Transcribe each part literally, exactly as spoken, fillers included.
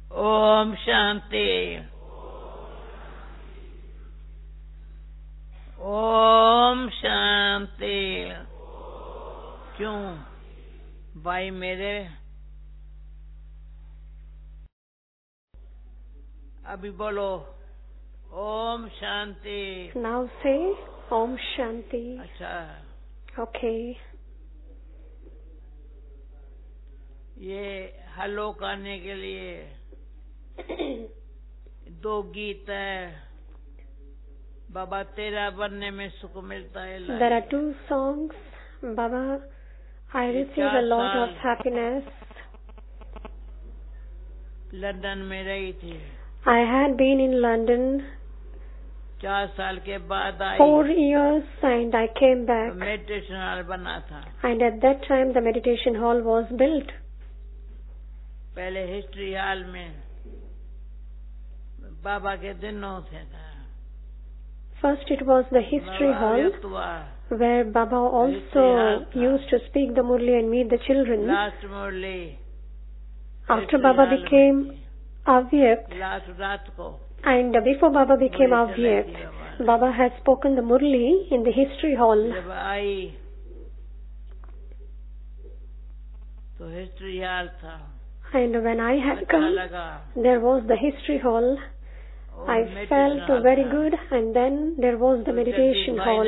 ओम शांति। ओम शांति। क्यों भाई मेरे, अभी बोलो Om Shanti. Now say Om Shanti. अच्छा, Okay. ये हलो करने के लिए दो गीत है। बाबा तेरा बनने में सुख मिलता है। There are two songs. Baba, I receive a lot of happiness. London में रही थी। I had been in London चार साल के बाद आई। four years and I came back. Meditation hall बना था। And at that time the meditation hall was built. पहले हिस्ट्री हॉल में बाबा के दिनों से था। First it was the history hall where Baba also used to speak the Murli and meet the children. Last Murli. After Baba became Avyak, Last रात को and before Baba became Avyak, Baba had spoken the Murli in the history hall. जब आई तो history hall था। And when I had come, there was the history hall. I felt very good, and then there was the meditation hall.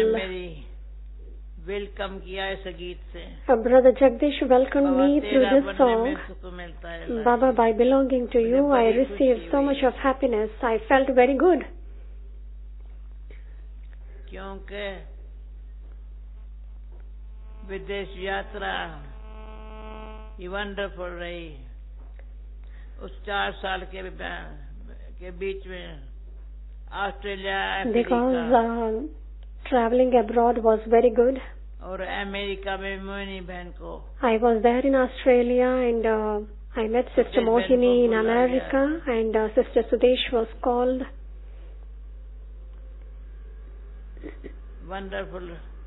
Welcome किया इस गीत से। Brother Jagdish welcomed me through this song. Baba, by belonging to you, I received so much of happiness. I felt very good. क्योंकि विदेश यात्रा ये wonderful रही। उस चार साल के के बीच में Australia, Because uh, traveling abroad was very good. और अमेरिका में मोहिनी बहन को I was there in Australia and uh, I met Sister Mohini in America and uh, Sister Sudesh was called. Wonderful.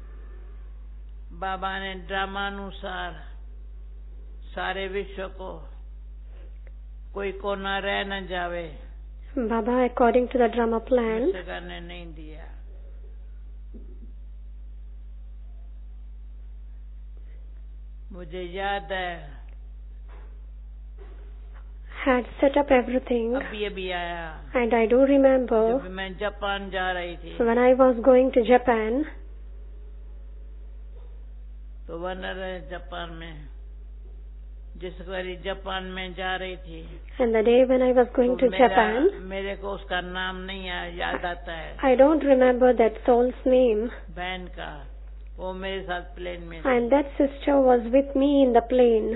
बाबा ने ड्रामानुसार सारे विश्व को कोई कोना रह न जावे। Baba, according to the drama plan, करने नहीं दिया। मुझे याद है had set up everything. अभी अभी आया। And I do remember जब मैं जापान जा रही थी when I was going to Japan. तो वनर जापान में जिस बारी जापान में जा रही थी। And the day when I was going तो to Japan, मेरे को उसका नाम नहीं याद आता है। I don't remember that soul's name. बहन का, वो मेरे साथ प्लेन में। And that sister was with me in the plane.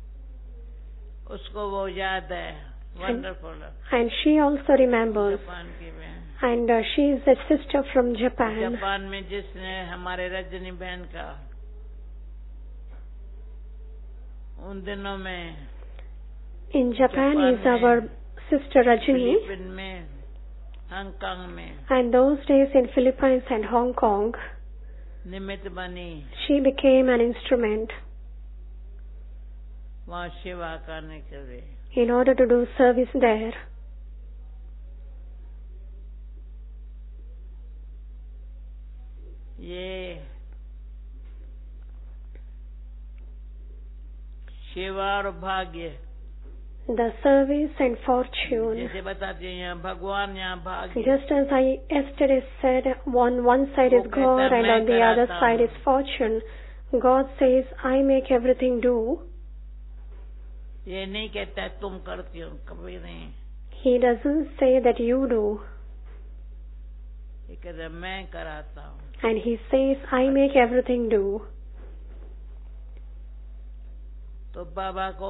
उसको वो याद है। Wonderful. And she also remembers. Japan की बहन। And uh, she is a sister from Japan. Japan में जिसने हमारे रजनी बहन का उन दिनों में in Japan is our sister Rajini. Philippine में, हांगकांग में, and those days in Philippines and Hong Kong, निमित्त बनी। she became an instrument वहाँ सेवा करने के लिए। in order to do service there. ये सेवा और भाग्य, the service and fortune. जैसे बताते हैं यहाँ भगवान, यहाँ भाग्य। Just as I yesterday said, on one side is God and on the other side is fortune. God says, I make everything do. ये नहीं कहता तुम करती हो, कभी नहीं। He doesn't say that you do. ये कहता मैं कराता हूँ। And he says, I make everything do. तो बाबा को,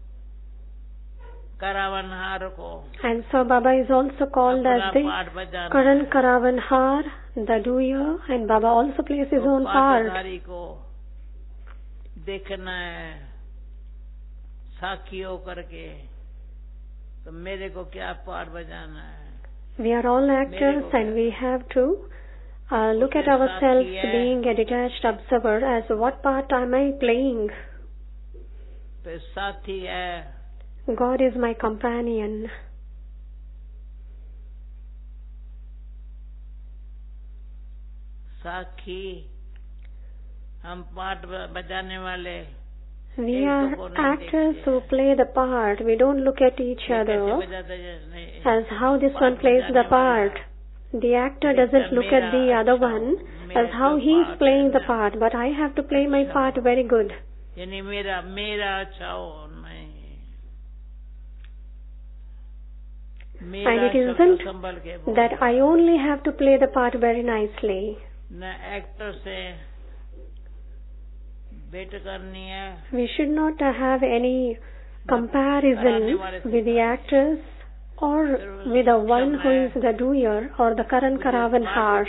करावनहार को, and so Baba is also called as the Karan Karavanhar, the doer, and Baba also plays his own part. को देखना है साखी होकर के, तो मेरे को क्या पार्ट बजाना है। We are all actors and we have to uh, look at ourselves being a detached observer as what part am I playing. तो साथी है God is my companion. साखी, हम पाठ बजाने वाले. We are actors who play the part. We don't look at each other as how this one plays the part. The actor doesn't look at the other one as how he is playing the part, but I have to play my part very good. यानी मेरा मेरा अच्छा हो नहीं. And it isn't that I only have to play the part very nicely. न actor से बेट करनी है. We should not have any comparison with the actors or with the one who is the doer or the Karan Karavanhar.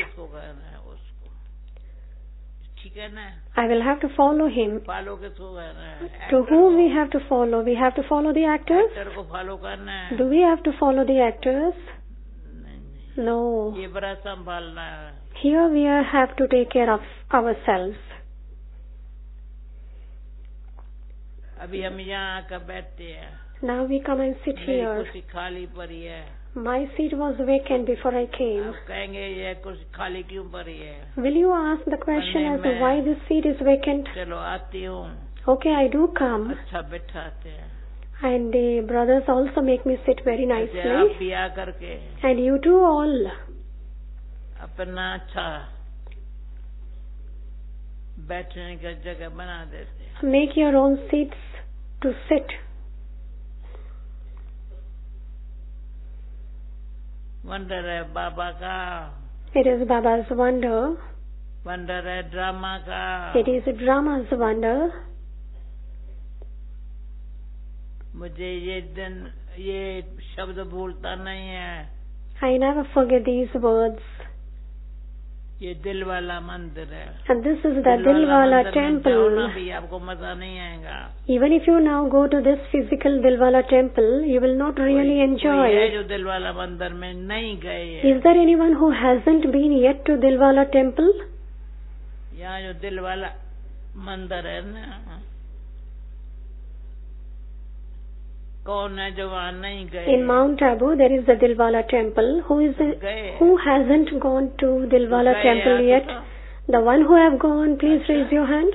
I will have to follow him. To whom we have to follow? We have to follow the actors? Do we have to follow the actors? No. Here we have to take care of ourselves. Now we come and sit here. My seat was vacant before I came. Will you ask the question as to why this seat is vacant? Okay, I do come. And the brothers also make me sit very nicely. And you too all. Make your own seats to sit. Wonder है बाबा का. It is Baba's wonder. Wonder है drama का. It is drama's wonder. मुझे ये दिन ये शब्द भूलता नहीं है. I never forget these words. ये दिल वाला मंदिर है. And this is the Dilwala temple. भी आपको मजा नहीं आएगा. Even if you now go to this physical Dilwala temple, you will not really enjoy. कोई है जो दिलवाला मंदिर में नहीं गए है. Is there anyone who hasn't been yet to Dilwala temple? यहाँ जो दिलवाला मंदिर है ना, कौन है जो वहाँ नहीं गए? In Mount Abu, there is the Dilwala temple. Who is it, who hasn't gone to Dilwala temple yet? The one who have gone, please raise your hand.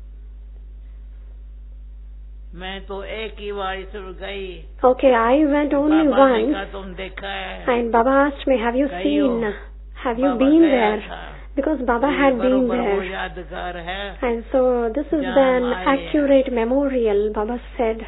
मैं तो एक ही बार सिर्फ गई. Okay, I went only once. तुम देखा है. And Baba asked me, have you seen? Have you been there? Because Baba had been there. यादगार है. And so this is an accurate memorial, Baba said.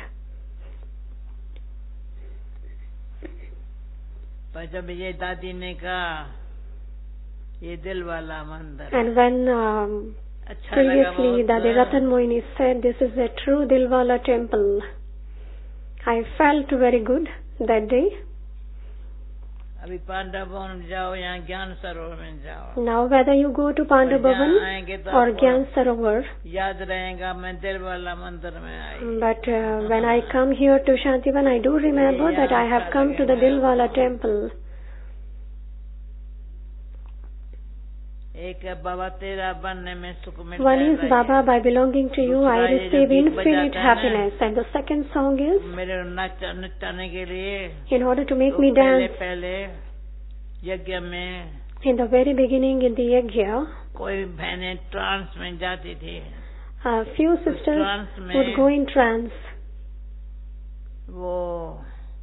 जब ये दादी ने कहा ये दिल वाला मंदिर. And when um, previously Dadi Ratan Moini said this is a true Dilwala temple, I felt very good that day. अभी पांडव भवन जाओ या ज्ञान सरोवर में जाओ. Now whether you go to Pandav Bhavan or Gyan Sarovar, याद रहेगा मैं दिल वाला मंदिर में आई. But uh, when I come here to Shantivan, I do remember that I have come to the Dilwala temple. एक बाबा तेरा बनने में सुख मिलता है. One is Baba, by belonging to you I receive infinite happiness, and the second song is मेरे नचाने के लिए. In order to make me dance. पहले यज्ञ में in the very beginning in the yajna, कोई बहनें ट्रांस में जाती थी. A few sisters would go in trance. वो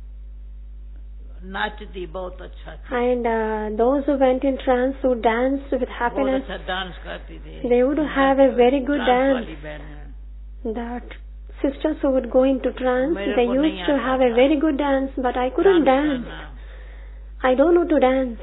नाचती बहुत अच्छा थी. And uh, those who went in trance would dance with happiness. बहुत अच्छा डांस करती थी. They would have a very good dance. That sisters who would go into trance, they used to have a very good dance, but I couldn't dance. I don't know to dance.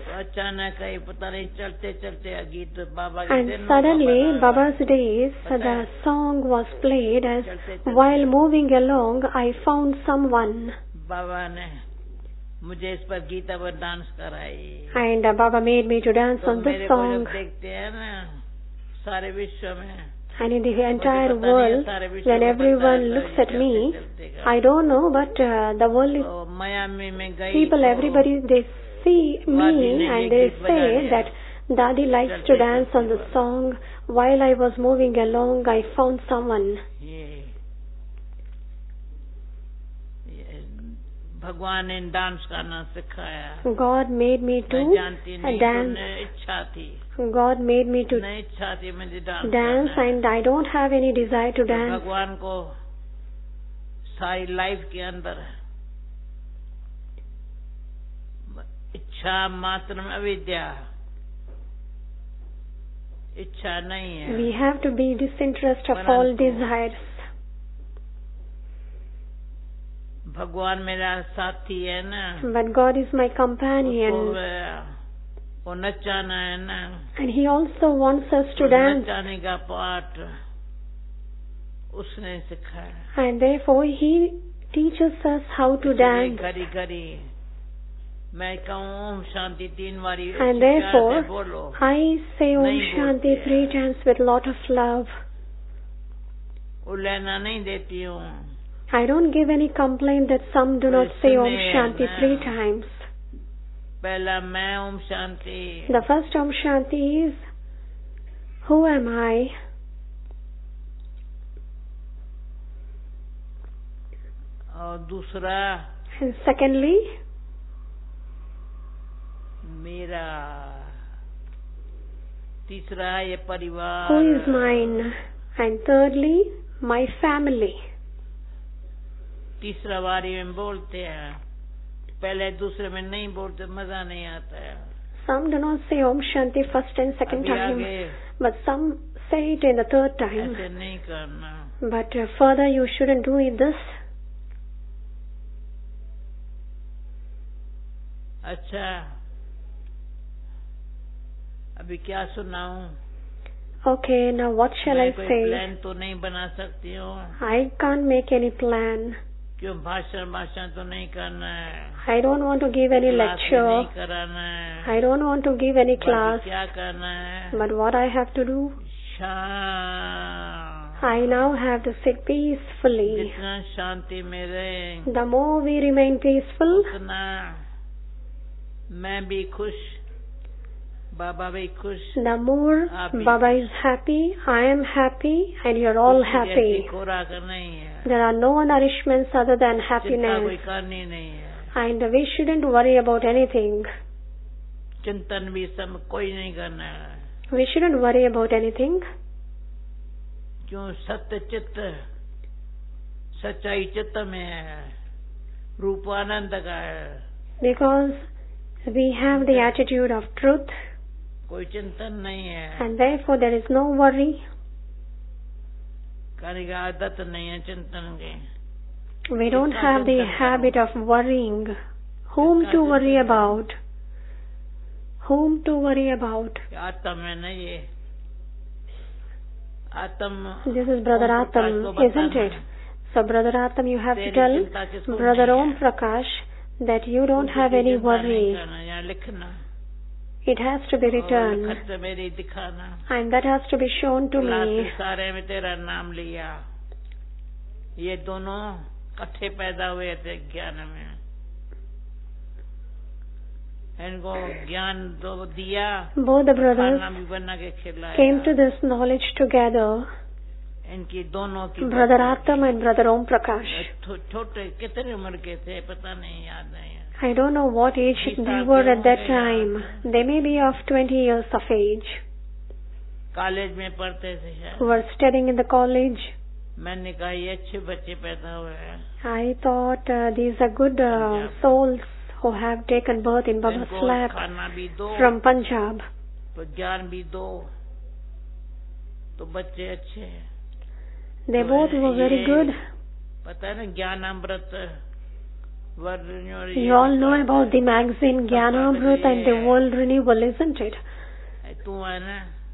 And suddenly, Baba's days, the song was played as while moving along, I found someone. Baba ne मुझे इस पर गीता पर dance कराई. And uh, Baba made me to dance on this song. देखते हैं ना सारे विश्व में. And in the entire world, when everyone looks at me, I don't know, but uh, the world is people, everybody, they see me and they say that Dadi likes to dance on the song. While I was moving along, I found someone. भगवान ने dance करना सिखाया. God made me to dance. इच्छा थी. God made me to नहीं इच्छा थी मुझे dance dance and I don't have any desire to dance. भगवान को सारी लाइफ के अंदर इच्छा मात्र में अविद्या, इच्छा नहीं है. We have to be disinterested of all desires. भगवान मेरा साथी है ना. But God is my companion. वो नचाना है ना. And He also wants us to dance. नचाने का पाठ उसने सिखाया. And therefore He teaches us how to dance. घड़ी घड़ी मैं कहूँ ओम शांति तीन बारी. And therefore I say Om Shanti three times with lot of love. वो लेना नहीं देती हूँ. I don't give any complaint that some do not say Om Shanti three times. पहला मैं Om Shanti. The first Om Shanti is, who am I? और दूसरा. And secondly, मेरा. तीसरा ये परिवार. Who is mine? And thirdly, my family. तीसरा बारी में बोलते हैं. पहले दूसरे में नहीं बोलते, मजा नहीं आता है. Some do not say Om Shanti first and second time, but some say it in the third time. ऐसे नहीं करना. But uh, further you shouldn't do it this. अच्छा, अभी क्या सुनाऊं? Okay, now what shall I say? मैं कोई plan तो नहीं बना सकती हूँ. I can't make any plan. क्यों भाषण भाषण तो नहीं करना है. I don't want to give any lecture. नहीं कराना है. I don't want to give any class. क्या करना है? But what I have to do? शांत. I now have to sit peacefully. जितना शांति में रहे, the more we remain peaceful, उतना मैं भी खुश, Baba भी खुश. The more Baba is happy, I am happy, and you're all happy. There are no nourishments other than happiness. And we shouldn't worry about anything. चिंतन भी सब कोई नहीं करना है. We shouldn't worry about anything. क्यों? सत्य चित्त, सच्चाई चित्त में है, रूप आनंद का है. Because we have the attitude of truth. कोई चिंतन नहीं है. And therefore there is no worry. करने की आदत नहीं है चिंतन की. We don't have the habit of worrying. Whom to worry about? Whom to worry about? आत्म है ना ये. आत्म. This is Brother Atam, isn't it? So Brother Atam, you have to tell Brother Om Prakash that you don't have any worry. It has to be written, and that has to be shown to me. सारे में तेरा नाम लिया. ये दोनों इकट्ठे पैदा हुए थे ज्ञान में. इनको ज्ञान दो दिया. Both the brothers came to this knowledge together. इनकी दोनों की Brother Atam and Brother Om Prakash. छोटे कितने उम्र के थे पता नहीं, याद नहीं. I don't know what age they were at that time. They may be of twenty years of age. College में पढ़ते थे. Were studying in the college. मैंने कहा ये अच्छे बच्चे पैदा हुए हैं. I thought uh, these are good uh, souls who have taken birth in Baba's lap from Punjab. तो ज्ञान भी दो, तो बच्चे अच्छे हैं. They both were very good. पता है ना ज्ञान अमृत. You all know about the magazine Jnanamrit and the World Renewal, isn't it? तू है ना.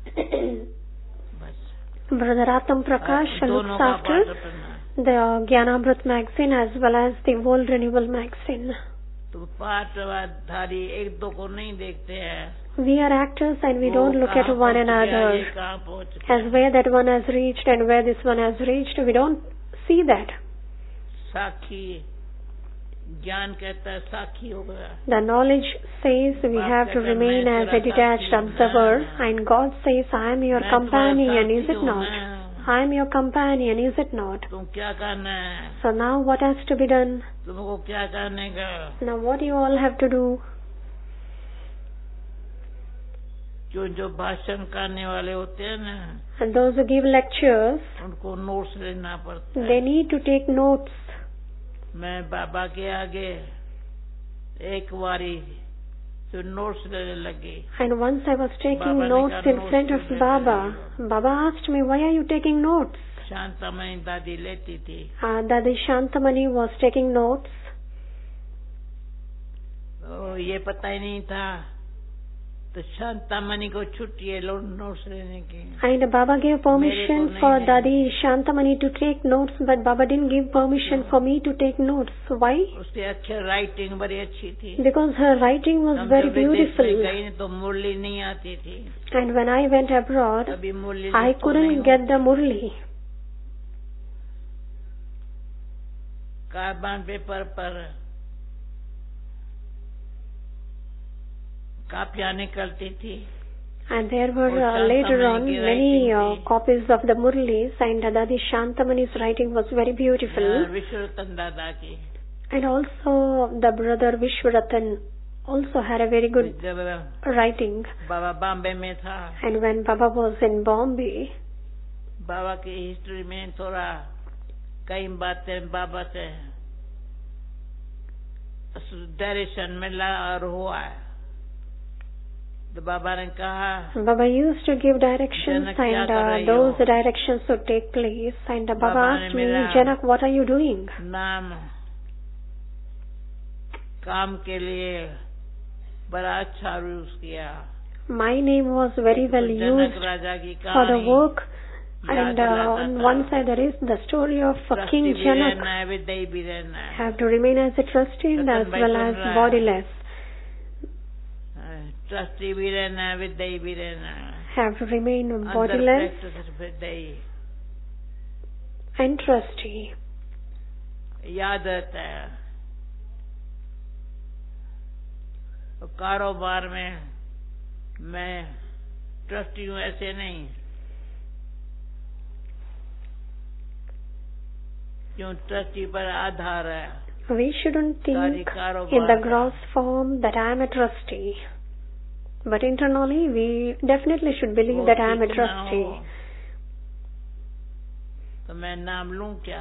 Brother Atam Prakash looks after the Jnanamrit magazine as well as the World Renewal magazine. तो पाठधारी एक दो को नहीं देखते हैं. We are actors and we don't look at one another as where that one has reached and where this one has reached. We don't see that. साक्षी ज्ञान कहता है साक्षी हो गया. The knowledge says we have to remain as a detached observer, and God says, I am your companion, is it not? I am your companion, is it not? तुम क्या करना है? So now what has to be done? तुमको क्या करने का? Now what you all have to do? जो जो भाषण करने वाले होते हैं ना, and those who give lectures, उनको नोट्स लेना पड़ता है. They need to take notes. मैं बाबा के आगे एक बारी तो नोट्स लेने लगी. And once I was taking notes in front of Baba, Baba asked me, why are you taking notes? शांतामणि दादी लेती थी. Uh, Dadi Shantamani was taking notes. तो ये पता ही नहीं था. तो शांतामणि को छुट्टी है नोट्स लेने की. And Baba gave permission for Dadi Shantamani to take notes, but Baba didn't give permission for me to take notes. Why? उसकी अच्छी राइटिंग बड़ी अच्छी थी. Because her writing was very beautiful. कहीं तो मुरली नहीं आती थी. And when I went abroad, I couldn't get the murli. Carbon paper पर कापियां निकलती थी. And there were uh, later on many uh, copies of the Murlis, and Dadi Shantamani's writing was very beautiful. Vishwaratan Dada ki. And also the brother Vishwaratan also had a very good writing. Baba Bombay mein tha. And when Baba was in Bombay, Baba ki history mein thoda कई बातें बाबा से direction में ला और हुआ है. तो बाबा ने कहा, Baba used to give directions and uh, those directions would take place. And uh, Baba asked me, Janak, what are you doing? नाम काम के लिए बड़ा अच्छा यूज किया. My name was very well used for the work. And uh, on one side there is the story of uh, King Janak. Have to remain as a trustee and as well as bodiless. Trustee भी रहना, विद्याई भी रहना. Have to remain bodiless and trustee. याद रहता है. तो कारोबार में मैं ट्रस्टी हूँ ऐसे नहीं. क्यों ट्रस्टी पर आधार है. We shouldn't think in the gross form that I am a trustee. But internally, we definitely should believe that I am a trustee. तो मैं नाम लूं क्या?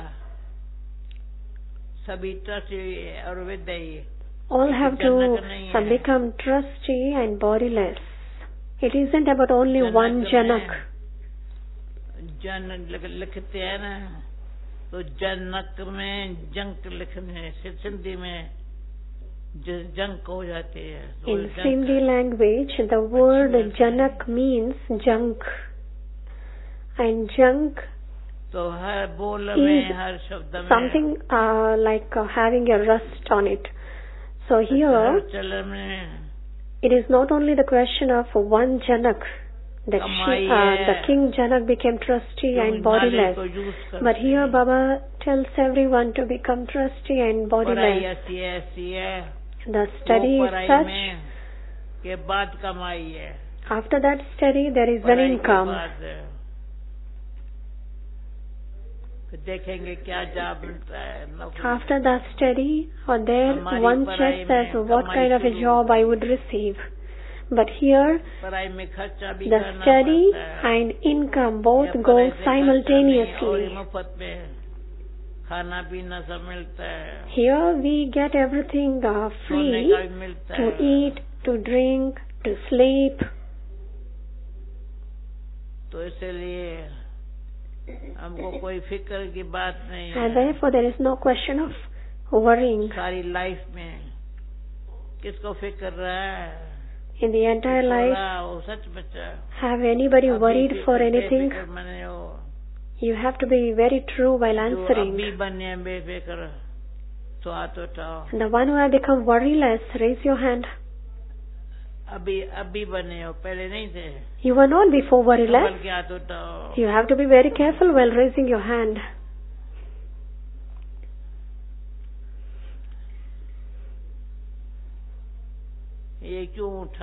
सभी ट्रस्टी और विद्याई. All have to become trustee and bodiless. It isn't about only one Janak. जन लिखते हैं ना, तो जनक में जंक लिखने से सिंधी में जंक हो जाती है. In Sindhi language, the word Janak means junk, and junk तो हर बोल में हर शब्द में something uh, like uh, having a rust on it. So here, it is not only the question of one Janak, that she, uh, the King Janak became trustee and bodiless. But here Baba tells everyone to become trustee and bodiless. The study is such. After that study, there is an income. After the study, or there one checks as what kind of a job I would receive. But here, the study and income both go simultaneously. Here we get everything uh, free, to eat, to drink, to sleep. And therefore there is no question of worrying. In the entire life, have anybody worried for anything? You have to be very true while answering. And the one who have become worryless, raise your hand. You were not before worryless. You have to be very careful while raising your hand.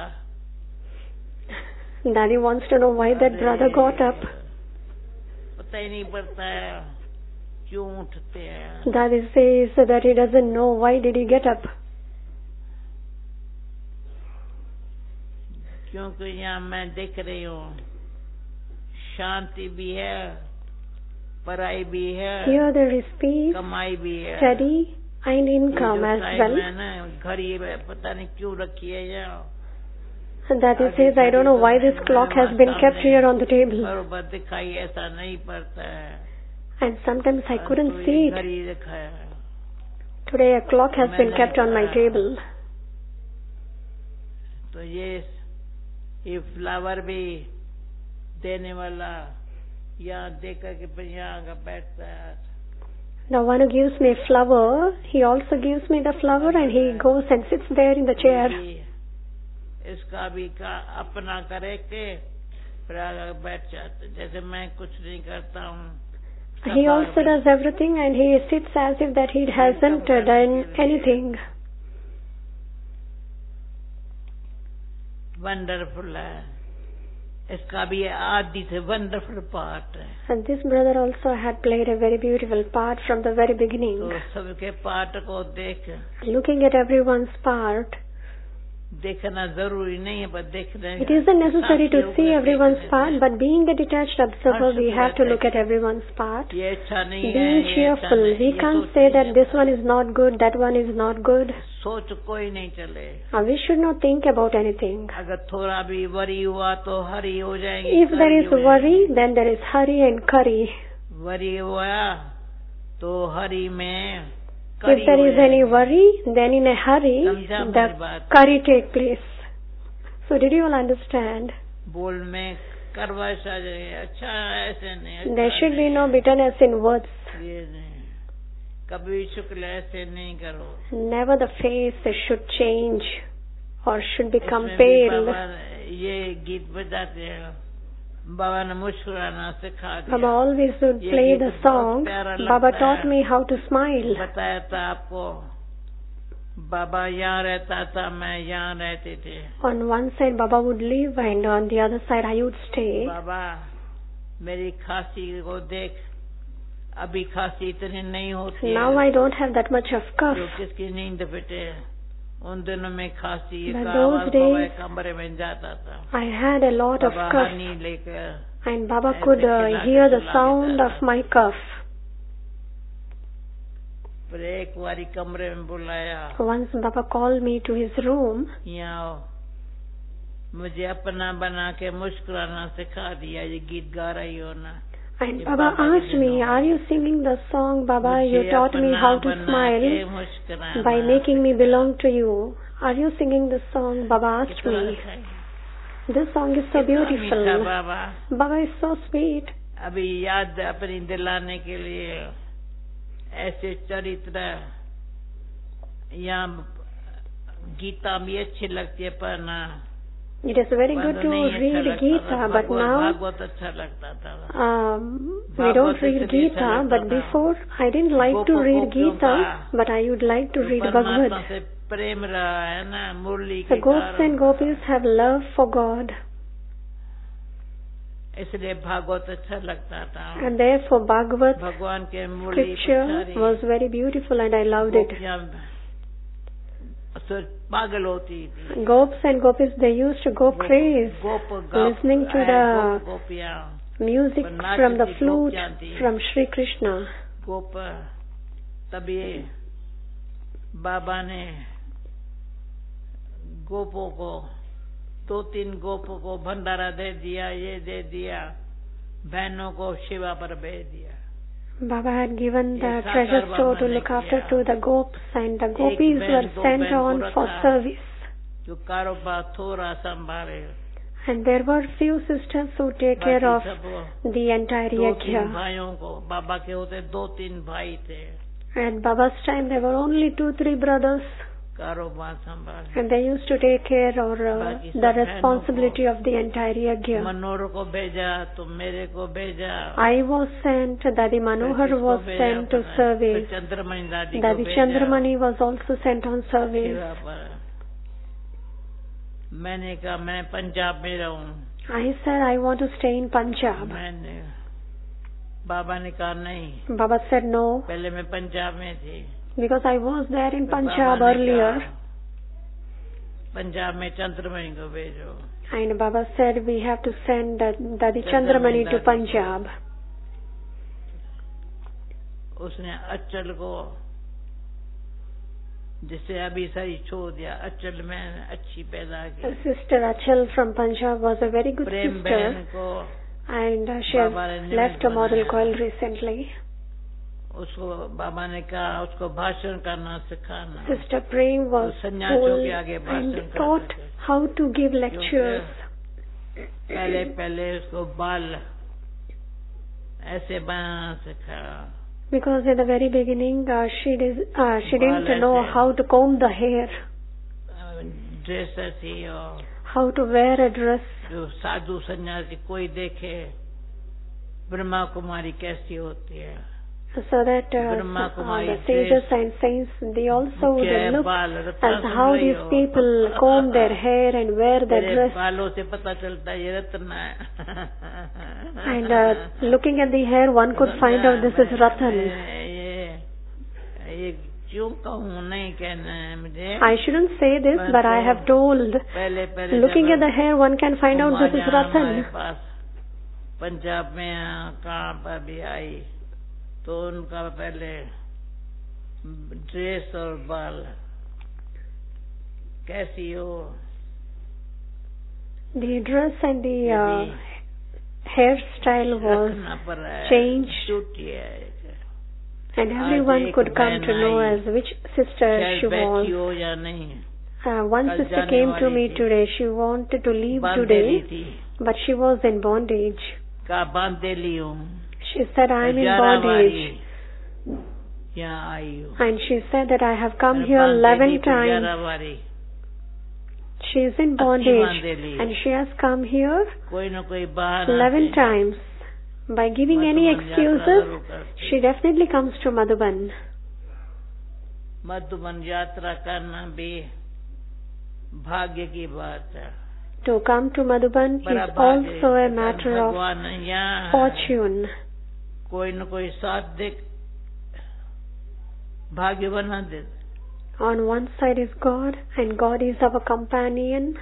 Daddy wants to know why that brother got up. पता ही नहीं पड़ता है क्यों उठते हैं. Daddy says that he doesn't know why did he get up. क्योंकि यहाँ मैं देख रही हूँ शांति भी है, पढ़ाई भी है, here there is peace, कमाई भी है, study and income as well. मैंने घड़ी पता नहीं क्यों रखी है यहाँ. Daddy says I don't know why this clock has been kept here on the table. बरोबर दिखाई ऐसा नहीं पड़ता है. And sometimes I couldn't see it. घड़ी रखा है. Today a clock has been kept on my table. तो ये ये फ्लावर भी देने वाला यहाँ देकर के फिर यहाँ बैठता है. The one who gives me a flower, he also gives me the flower and he goes and sits there in the chair. इसका भी का अपना करे के फिर आगे बैठ जाते जैसे मैं कुछ नहीं करता हूँ. He also does everything and he sits as if that he hasn't done anything. Wonderful है. इसका भी आदि से wonderful part है. And this brother also had played a very beautiful part from the very beginning. तो सबके part को देख. Looking at everyone's part. देखना जरूरी नहीं है पर देखना. It isn't necessary to see everyone's part, but being a detached observer, we have to look at everyone's part. ये अच्छा नहीं है. Being cheerful, we can't say that this one is not good, that one is not good. सोच कोई नहीं चले. We should not think about anything. अगर थोड़ा भी worry हुआ तो हरी हो जाएगी. If there is worry, then there is hurry and curry. Worry हुआ तो हरी में. If there is any worry, then in a hurry, the curry take place. So did you all understand? बोल में करवाश आ जाए. अच्छा ऐसे नहीं. There should be no bitterness in words. ये नहीं. कभी शुक्ल ऐसे नहीं करो. Never the face should change or should become pale. ये गीत बजाते हैं. बाबा ने मुस्कुराना सिखा दिया. Baba always would play the song. Baba taught me how to smile. बताया था आपको. बाबा यहाँ रहता था, मैं यहाँ रहते थे. On one side Baba would live and on the other side I would stay. बाबा मेरी खांसी को देख. अभी खांसी इतनी नहीं होती. Now I don't have that much of cough. जो किसकी नींद फिटे. उन दिनों में खांसी But those days कमरे में जाता था. I had a lot of cough. लेकर and Baba could uh, hear the sound of my cough. फिर एक बारी कमरे में बुलाया. Once Baba called me to his room. यहाँ मुझे अपना बना के मुस्कुराना सिखा दिया. ये गीत गा रही हो ना. And Baba asked me, are you singing the song, Baba? You taught me how to smile by making me belong to you. Are you singing the song? Baba asked me. This song is so beautiful. Baba is so sweet. अभी याद अपनी दिलाने के लिए ऐसे चरित्र यहाँ गीता भी अच्छी लगती है पढ़ना. It is very good to read Gita, but now um, we don't read Gita, but before I didn't like to read Gita, but I would like to read Bhagavad. The gopis and gopis have love for God. And therefore Bhagavad scripture was very beautiful and I loved it. Gopis and gopis, they used to go crazy listening to the music from the flute from Shri Krishna. तभी बाबा ने गोपों को दो तीन गोपों को भंडारा दे दिया, ये दे दिया, बहनों को शिवा पर भेज दिया. Baba had given the treasure store to look after to the gopis, and the gopis were sent on for service. And there were few sisters who take care of the entire yajna. At Baba's time there were only two, three brothers. And they used to take care of uh, the responsibility of the entire yajna. I was sent, Dadi Manohar was sent to service. Dadi Chandramani was also sent on service. I said I want to stay in Punjab. बाबा ने कहा नहीं. Baba said no. पहले मैं पंजाब में थी. Because I was there in Punjab earlier. Punjab में चंद्रमणि को भेजो. And Baba said we have to send Dadi Chandramani to Punjab. उसने अचल को जिसे अभी सही छोड़ दिया, अचल में अच्छी पैदा की. Sister Achal from Punjab was a very good sister. को and uh, she has left a model coil recently. उसको बाबा ने कहा उसको भाषण करना सिखाना. Sister Prem was told and taught how to give lectures. पहले पहले उसको बाल ऐसे बनाना सिखाया. Because at the very beginning uh, she did, uh, she didn't know how to comb the hair. Dress ऐसी और how to wear a dress. जो साधु सन्यासी कोई देखे ब्रह्मा कुमारी कैसी होती है. So that uh, uh, the sages and saints, they also they look as how these people comb their hair and wear their dress. बालों से पता चलता है ये रत्न है. And uh, looking at the hair, one could find out this is Ratan. ये ये क्यों कहूँ नहीं कहना है मुझे. I shouldn't say this, but I have told. पहले पहले looking at the hair, one can find out this is Ratan. Punjab में कहाँ पर भी आई तो उनका पहले ड्रेस और बाल कैसी हो. The dress and the uh, hairstyle was changed, and everyone could come to know as which sister she was. Uh, one sister came to me today. She wanted to leave today, but she was in bondage. She said, I am in bondage. And she said that I have come here eleven times. She is in bondage and she has come here eleven times. By giving any excuses, she definitely comes to Madhuban. Madhuban यात्रा करना भी भाग्य की बात है. To come to Madhuban is also a matter of fortune. कोई न कोई साथ दे भाग्य बना दे. On one side is God, and God is our companion,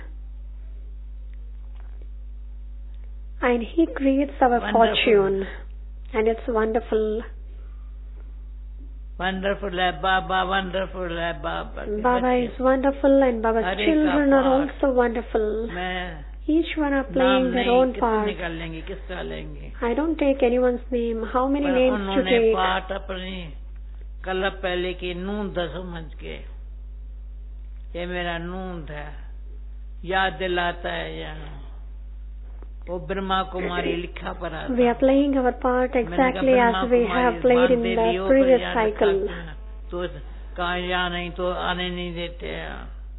and He creates our wonderful fortune, and it's wonderful. Wonderful hai Baba, wonderful hai Baba. Baba is wonderful, and Baba's Hare children are also wonderful. Each one are playing their own part. I don't take anyone's name. How many names to take? पाठ अपनी कल पहले की नूंद समझ के ये मेरा नूंद है याद दिलाता है यहाँ वो ब्रह्मा कुमारी लिखा पड़ा. We are playing our part exactly as we have played in the previous cycle. तो कहाँ या नहीं तो आने नहीं देते हैं.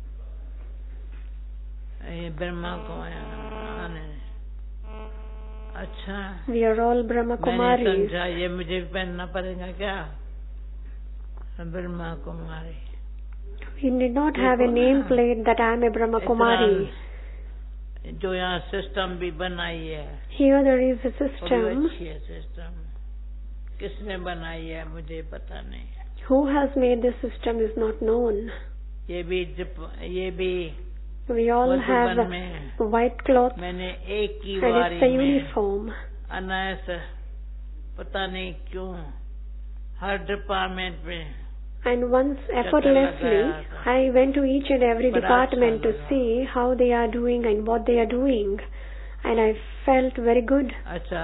ये ब्रह्मा कुमारी आने. अच्छा. We are all Brahma Kumaris. मैंने समझा ये मुझे पहनना पड़ेगा क्या Brahma Kumari. We did not have a name plate that I am a Brahma Kumari. जो यहाँ सिस्टम भी बनाई है. Here there is a system. अच्छी है सिस्टम. किसने बनाई है मुझे पता नहीं. Who has made this system is not known. ये भी ये भी we all have white cloth मैंने एक ही and it's a uniform. अनायास पता नहीं क्यों हर डिपार्टमेंट में. And once effortlessly, I went to each and every department to see how they are doing and what they are doing, and I felt very good. अच्छा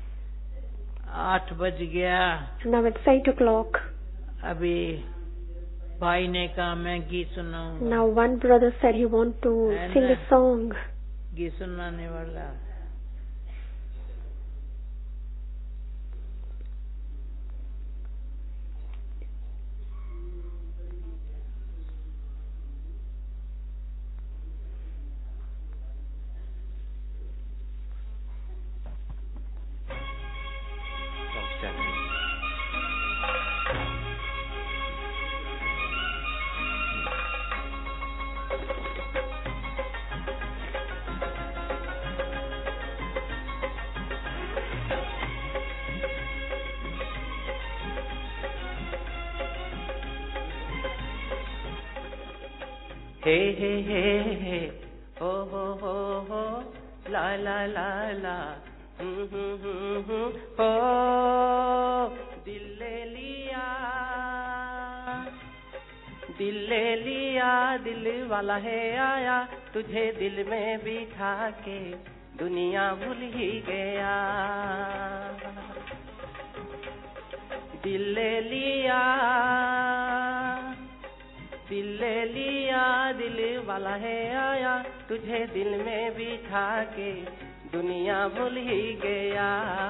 आठ बज गया. Now it's eight o'clock. अभी भाई ने कहा मैं गीत सुनाऊंगा. Now one brother said he want to sing a song. गीत सुनाने वाला. हे हे हे हे हो हो हो हो ला ला ला ला हम्म हम्म हम्म हम्म हो दिल ले लिया दिल ले लिया दिल वाला है आया तुझे दिल में बिठा के दुनिया भूल ही गया दिल ले लिया दिल ले लिया दिल वाला है आया तुझे दिल में बिठा के दुनिया भूल ही गया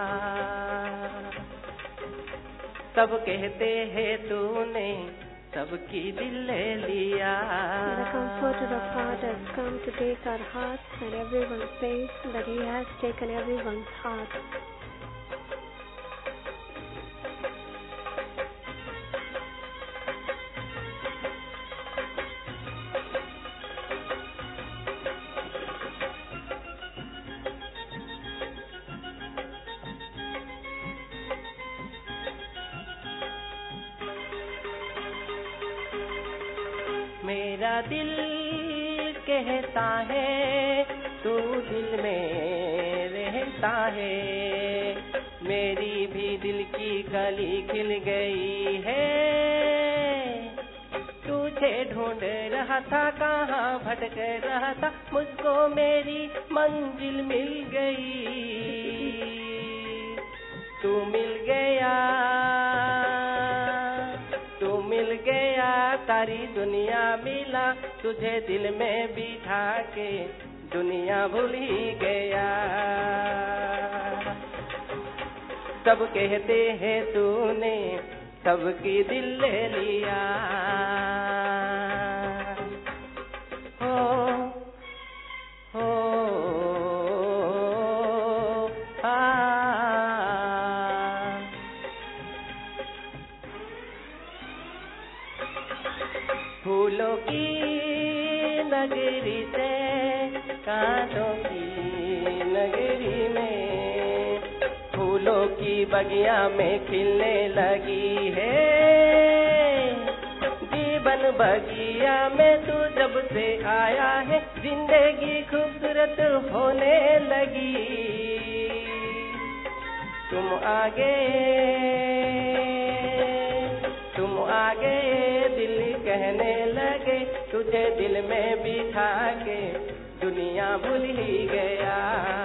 सब कहते हैं तूने सबकी दिल ले लिया The Comforter of heart has come to take our hearts and everyone says that he has taken everyone's heart. मेरा दिल कहता है तू दिल में रहता है मेरी भी दिल की कली खिल गई है तुझे ढूंढ रहा था कहाँ भटक रहा था मुझको मेरी मंजिल मिल गई तू मिल गया तू मिल गया तारी दुनिया मिला तुझे दिल में बिठा के दुनिया भूल ही गया सब कहते हैं तूने सबकी दिल ले लिया हो हो आ फूलों की नगरी से कांटों की नगरी में फूलों की बगिया में खिलने लगी है जीवन बगिया में तू जब से आया है जिंदगी खूबसूरत होने लगी तुम आगे तुम आगे दिल कहने लगे तुझे दिल में बिठा के दुनिया भूल ही गया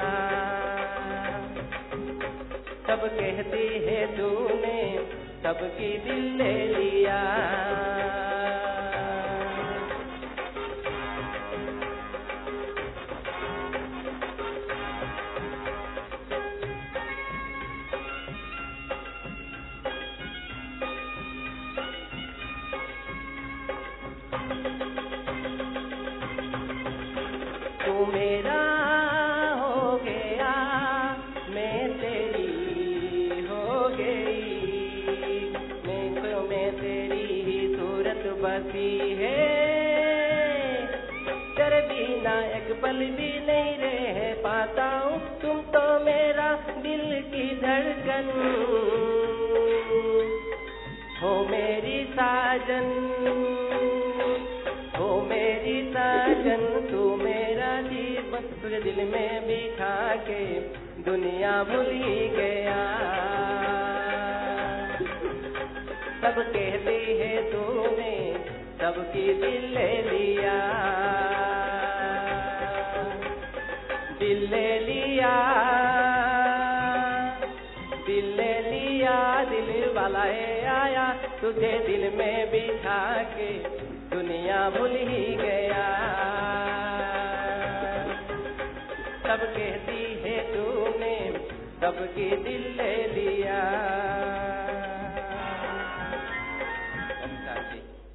सब कहती है तूने सबकी दिल ले लिया तू मेरा हो गया मैं तेरी हो गई मैं तो मैं तेरी ही सूरत बसी है तेरे बिना एक पल भी नहीं रह पाता हूँ तुम तो मेरा दिल की धड़कन हो मेरी साजन हो मेरी साजन तू मेरा जीवन तुझे दिल में बिठा के दुनिया भूल ही गया सब कहते हैं तूने सबकी दिल ले लिया दिल ले लिया दिल ले लिया दिल वाला है आया तुझे दिल में बिठा के दुनिया भूल ही गया सब कहती है तूने सबकी दिल ले लिया